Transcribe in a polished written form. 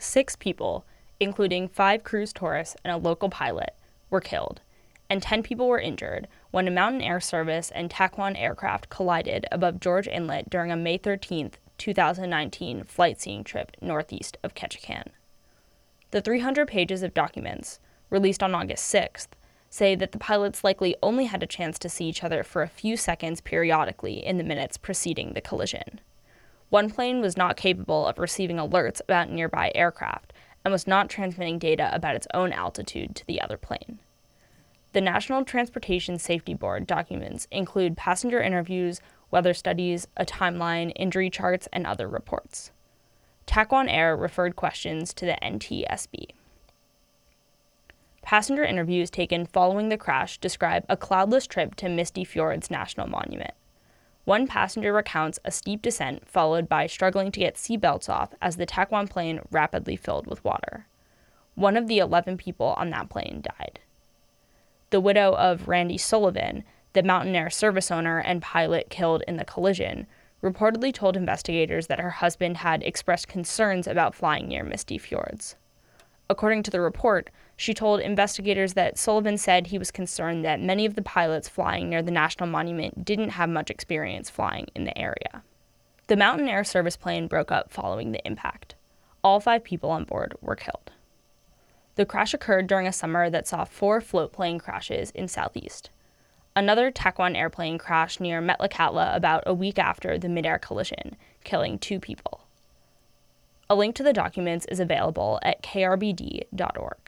6 people, including 5 cruise tourists and a local pilot, were killed, and 10 people were injured when a Mountain Air Service and TAC 1 aircraft collided above George Inlet during a May 13, 2019 flight-seeing trip northeast of Ketchikan. The 300 pages of documents, released on August 6th, say that the pilots likely only had a chance to see each other for a few seconds periodically in the minutes preceding the collision. One plane was not capable of receiving alerts about nearby aircraft and was not transmitting data about its own altitude to the other plane. The National Transportation Safety Board documents include passenger interviews, weather studies, a timeline, injury charts, and other reports. TAC 1 Air referred questions to the NTSB. Passenger interviews taken following the crash describe a cloudless trip to Misty Fjords National Monument. One passenger recounts a steep descent followed by struggling to get seatbelts off as the TAC 1 plane rapidly filled with water. One of the 11 people on that plane died. The widow of Randy Sullivan, the Mountain Air Service owner and pilot killed in the collision, reportedly told investigators that her husband had expressed concerns about flying near Misty Fjords. According to the report, she told investigators that Sullivan said he was concerned that many of the pilots flying near the National Monument didn't have much experience flying in the area. The Mountain Air Service plane broke up following the impact. All 5 people on board were killed. The crash occurred during a summer that saw 4 float plane crashes in Southeast. Another TAC 1 airplane crashed near Metlakatla about a week after the mid-air collision, killing 2 people. A link to the documents is available at krbd.org.